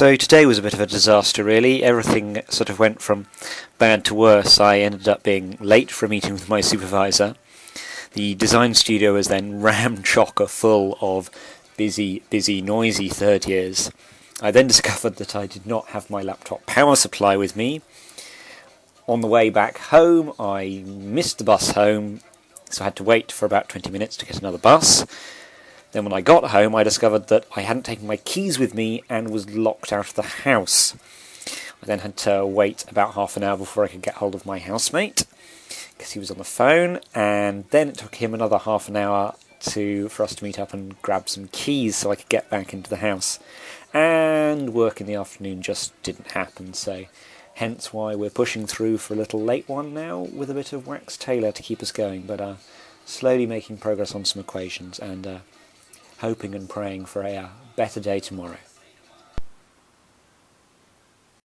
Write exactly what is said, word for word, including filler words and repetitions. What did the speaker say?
So today was a bit of a disaster really. Everything sort of went from bad to worse. I ended up being late for a meeting with my supervisor. The design studio was then rammed chocker full of busy, busy, noisy third years. I then discovered that I did not have my laptop power supply with me. On the way back home, I missed the bus home, so I had to wait for about twenty minutes to get another bus. Then when I got home, I discovered that I hadn't taken my keys with me and was locked out of the house. I then had to wait about half an hour before I could get hold of my housemate, because he was on the phone, and then it took him another half an hour to for us to meet up and grab some keys so I could get back into the house. And work in the afternoon just didn't happen, so hence why we're pushing through for a little late one now with a bit of Wax Taylor to keep us going, but uh, slowly making progress on some equations and uh, hoping and praying for a uh, better day tomorrow.